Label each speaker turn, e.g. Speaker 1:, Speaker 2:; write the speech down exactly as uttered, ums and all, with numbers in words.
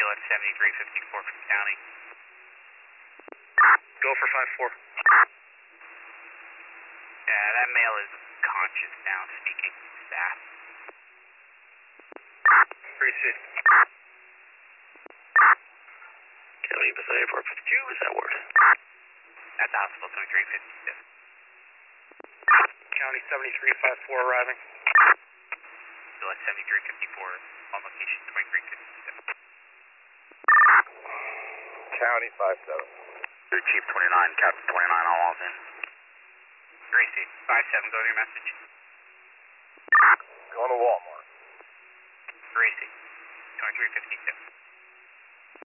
Speaker 1: Kilo seventy-three fifty-four from the county.
Speaker 2: Go for five four.
Speaker 1: Yeah, that male is conscious now, speaking staff.
Speaker 2: three C. County Pacific four fifty-two, is that word?
Speaker 1: At the hospital, seventy-three fifty-two.
Speaker 2: County seventy-three fifty-four arriving.
Speaker 1: Kilo seventy-three fifty-four, on location twenty-three fifty-two.
Speaker 3: County five seven.
Speaker 2: Your Chief twenty-nine, Captain twenty-nine, all off in.
Speaker 1: Gracie, five seven, go to your message.
Speaker 3: Going to Walmart.
Speaker 1: Gracie, twenty-three fifty-two.